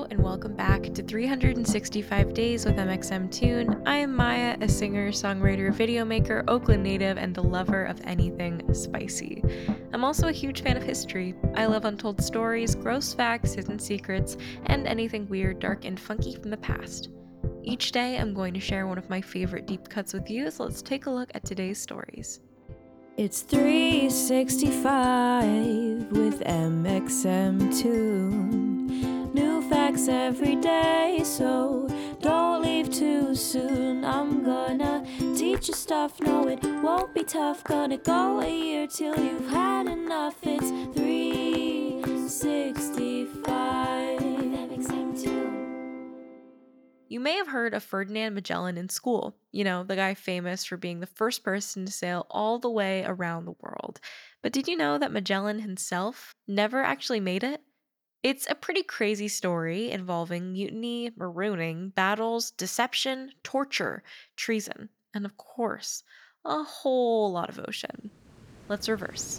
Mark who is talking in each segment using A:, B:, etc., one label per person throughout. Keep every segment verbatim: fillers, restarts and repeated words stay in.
A: and welcome back to three hundred sixty-five Days with M X M Tune. I am Maya, a singer, songwriter, video maker, Oakland native, and the lover of anything spicy. I'm also a huge fan of history. I love untold stories, gross facts, hidden secrets, and anything weird, dark, and funky from the past. Each day, I'm going to share one of my favorite deep cuts with you, so let's take a look at today's stories.
B: It's three sixty-five with M X M Tune. New facts every day, so don't leave too soon. I'm gonna teach you stuff, no it won't be tough. Gonna go a year till you've had enough. It's three sixty-five M X M Tune.
A: You may have heard of Ferdinand Magellan in school, you know, the guy famous for being the first person to sail all the way around the world. But did you know that Magellan himself never actually made it? It's a pretty crazy story involving mutiny, marooning, battles, deception, torture, treason, and of course, a whole lot of ocean. Let's reverse.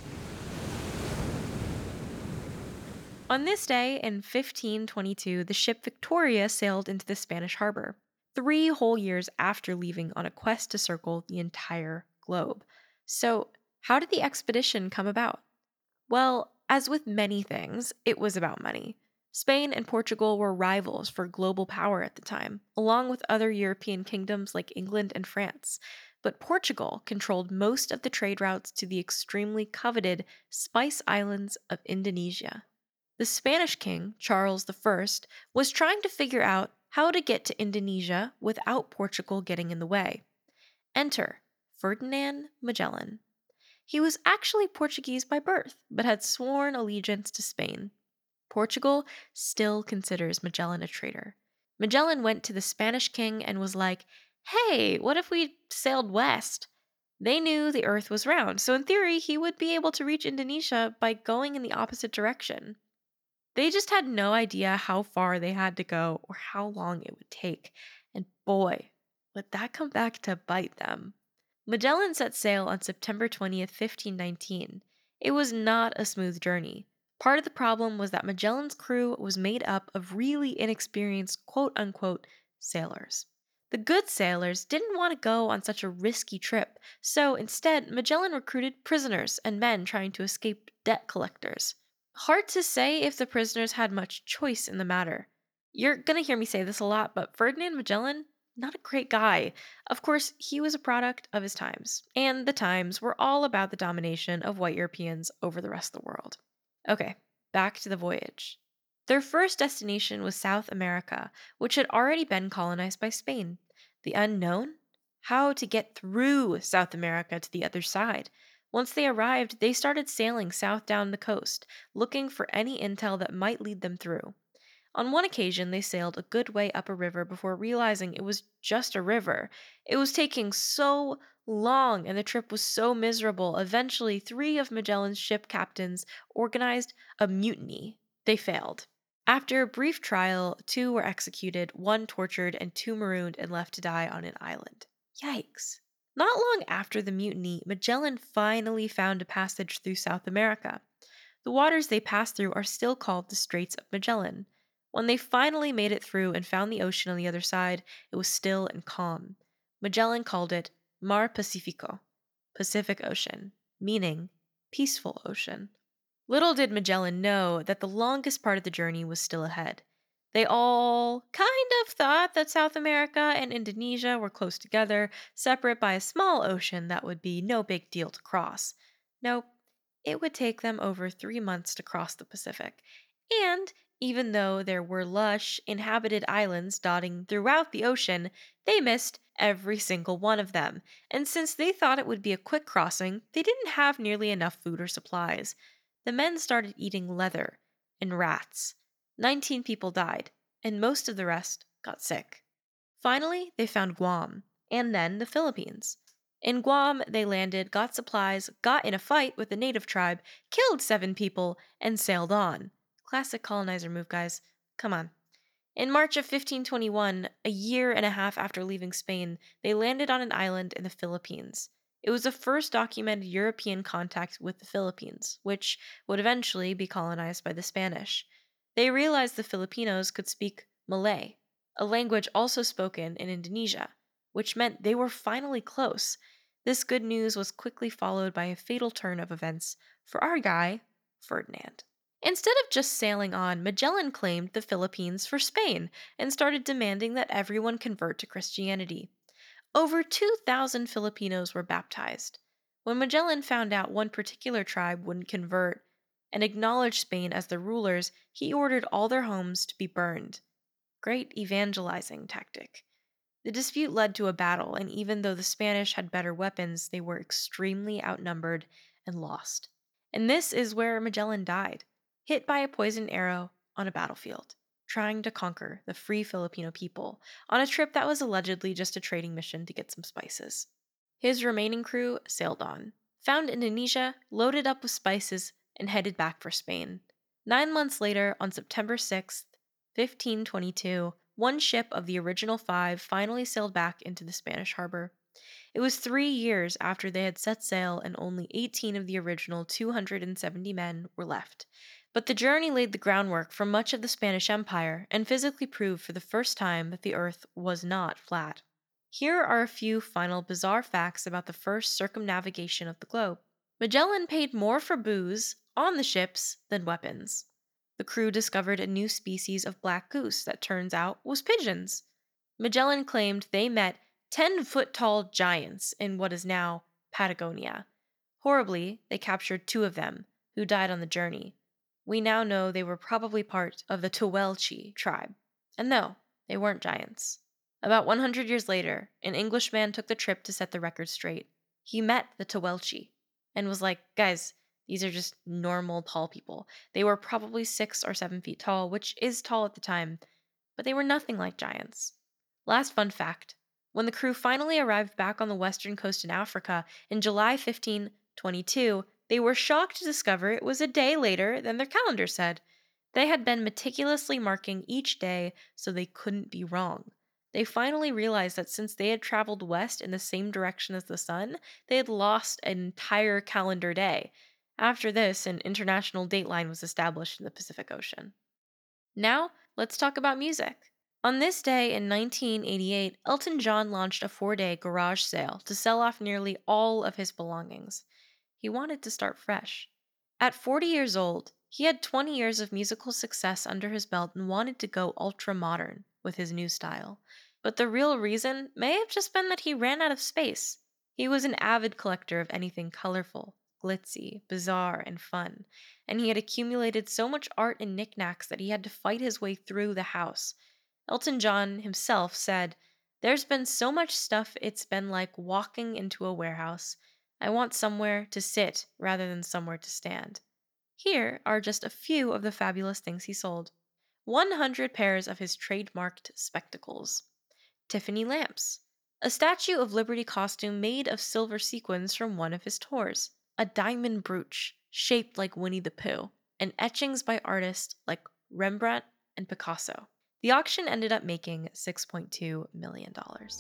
A: On this day in fifteen twenty-two, the ship Victoria sailed into the Spanish harbor, three whole years after leaving on a quest to circle the entire globe. So, how did the expedition come about? Well, as with many things, it was about money. Spain and Portugal were rivals for global power at the time, along with other European kingdoms like England and France. But Portugal controlled most of the trade routes to the extremely coveted Spice Islands of Indonesia. The Spanish king, Charles the First, was trying to figure out how to get to Indonesia without Portugal getting in the way. Enter Ferdinand Magellan. He was actually Portuguese by birth, but had sworn allegiance to Spain. Portugal still considers Magellan a traitor. Magellan went to the Spanish king and was like, hey, what if we sailed west? They knew the earth was round, so in theory, he would be able to reach Indonesia by going in the opposite direction. They just had no idea how far they had to go or how long it would take. And boy, would that come back to bite them. Magellan set sail on September twentieth, fifteen nineteen. It was not a smooth journey. Part of the problem was that Magellan's crew was made up of really inexperienced quote-unquote sailors. The good sailors didn't want to go on such a risky trip, so instead Magellan recruited prisoners and men trying to escape debt collectors. Hard to say if the prisoners had much choice in the matter. You're gonna hear me say this a lot, but Ferdinand Magellan, not a great guy. Of course, he was a product of his times, and the times were all about the domination of white Europeans over the rest of the world. Okay, back to the voyage. Their first destination was South America, which had already been colonized by Spain. The unknown? How to get through South America to the other side. Once they arrived, they started sailing south down the coast, looking for any intel that might lead them through. On one occasion, they sailed a good way up a river before realizing it was just a river. It was taking so long and the trip was so miserable. Eventually, three of Magellan's ship captains organized a mutiny. They failed. After a brief trial, two were executed, one tortured, and two marooned and left to die on an island. Yikes. Not long after the mutiny, Magellan finally found a passage through South America. The waters they passed through are still called the Straits of Magellan. When they finally made it through and found the ocean on the other side, it was still and calm. Magellan called it Mar Pacifico, Pacific Ocean, meaning peaceful ocean. Little did Magellan know that the longest part of the journey was still ahead. They all kind of thought that South America and Indonesia were close together, separate by a small ocean that would be no big deal to cross. Nope, it would take them over three months to cross the Pacific. And even though there were lush, inhabited islands dotting throughout the ocean, they missed every single one of them. And since they thought it would be a quick crossing, they didn't have nearly enough food or supplies. The men started eating leather and rats. Nineteen people died, and most of the rest got sick. Finally, they found Guam, and then the Philippines. In Guam, they landed, got supplies, got in a fight with the native tribe, killed seven people, and sailed on. Classic colonizer move, guys. Come on. In March of fifteen twenty-one, a year and a half after leaving Spain, they landed on an island in the Philippines. It was the first documented European contact with the Philippines, which would eventually be colonized by the Spanish. They realized the Filipinos could speak Malay, a language also spoken in Indonesia, which meant they were finally close. This good news was quickly followed by a fatal turn of events for our guy, Ferdinand. Instead of just sailing on, Magellan claimed the Philippines for Spain and started demanding that everyone convert to Christianity. Over two thousand Filipinos were baptized. When Magellan found out one particular tribe wouldn't convert and acknowledged Spain as their rulers, he ordered all their homes to be burned. Great evangelizing tactic. The dispute led to a battle, and even though the Spanish had better weapons, they were extremely outnumbered and lost. And this is where Magellan died, hit by a poisoned arrow on a battlefield, trying to conquer the free Filipino people on a trip that was allegedly just a trading mission to get some spices. His remaining crew sailed on, found Indonesia, loaded up with spices, and headed back for Spain. Nine months later, on September sixth, fifteen twenty-two, one ship of the original five finally sailed back into the Spanish harbor. It was three years after they had set sail and only eighteen of the original two hundred seventy men were left. But the journey laid the groundwork for much of the Spanish Empire and physically proved for the first time that the earth was not flat. Here are a few final bizarre facts about the first circumnavigation of the globe. Magellan paid more for booze on the ships than weapons. The crew discovered a new species of black goose that turns out was pigeons. Magellan claimed they met ten-foot-tall giants in what is now Patagonia. Horribly, they captured two of them, who died on the journey. We now know they were probably part of the Tehuelche tribe. And no, they weren't giants. About one hundred years later, an Englishman took the trip to set the record straight. He met the Tehuelche and was like, guys, these are just normal tall people. They were probably six or seven feet tall, which is tall at the time, but they were nothing like giants. Last fun fact. When the crew finally arrived back on the western coast in Africa in July fifteen twenty-two, they were shocked to discover it was a day later than their calendar said. They had been meticulously marking each day so they couldn't be wrong. They finally realized that since they had traveled west in the same direction as the sun, they had lost an entire calendar day. After this, an international dateline was established in the Pacific Ocean. Now, let's talk about music. On this day in nineteen eighty-eight, Elton John launched a four-day garage sale to sell off nearly all of his belongings. He wanted to start fresh. At forty years old, he had twenty years of musical success under his belt and wanted to go ultra-modern with his new style. But the real reason may have just been that he ran out of space. He was an avid collector of anything colorful, glitzy, bizarre, and fun, and he had accumulated so much art and knickknacks that he had to fight his way through the house. Elton John himself said, "There's been so much stuff it's been like walking into a warehouse. I want somewhere to sit rather than somewhere to stand." Here are just a few of the fabulous things he sold. one hundred pairs of his trademarked spectacles. Tiffany lamps. A Statue of Liberty costume made of silver sequins from one of his tours. A diamond brooch shaped like Winnie the Pooh. And etchings by artists like Rembrandt and Picasso. The auction ended up making six point two million dollars.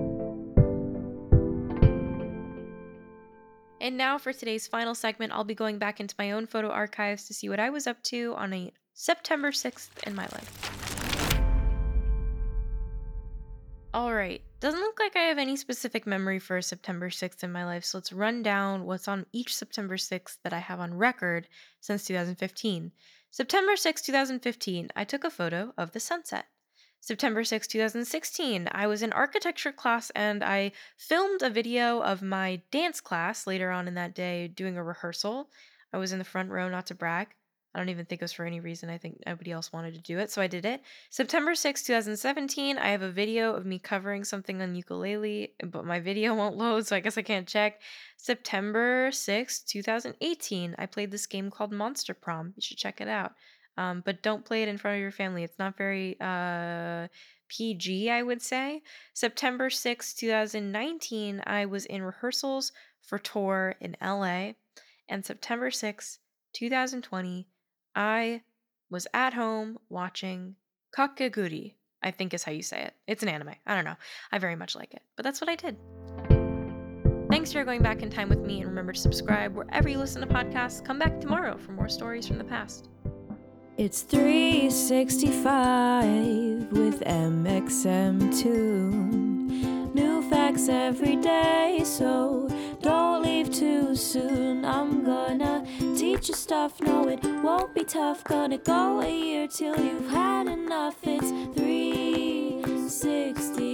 A: And now for today's final segment, I'll be going back into my own photo archives to see what I was up to on a September sixth in my life. Alright, doesn't look like I have any specific memory for September sixth in my life, so let's run down what's on each September sixth that I have on record since two thousand fifteen. September sixth, twenty fifteen, I took a photo of the sunset. September sixth, twenty sixteen, I was in architecture class and I filmed a video of my dance class later on in that day doing a rehearsal. I was in the front row, not to brag. I don't even think it was for any reason. I think nobody else wanted to do it, so I did it. September sixth, twenty seventeen, I have a video of me covering something on ukulele, but my video won't load, so I guess I can't check. September sixth, twenty eighteen, I played this game called Monster Prom. You should check it out. Um, but don't play it in front of your family. It's not very uh, P G, I would say. September sixth, twenty nineteen, I was in rehearsals for tour in L A. And September sixth, twenty twenty, I was at home watching Kakegurui, I think is how you say it. It's an anime. I don't know. I very much like it. But that's what I did. Thanks for going back in time with me, and remember to subscribe wherever you listen to podcasts. Come back tomorrow for more stories from the past.
B: It's three sixty-five with M X M Toon. New facts every day, so don't leave too soon. I'm gonna teach you stuff, no it won't be tough. Gonna go a year till you've had enough. It's three sixty-five.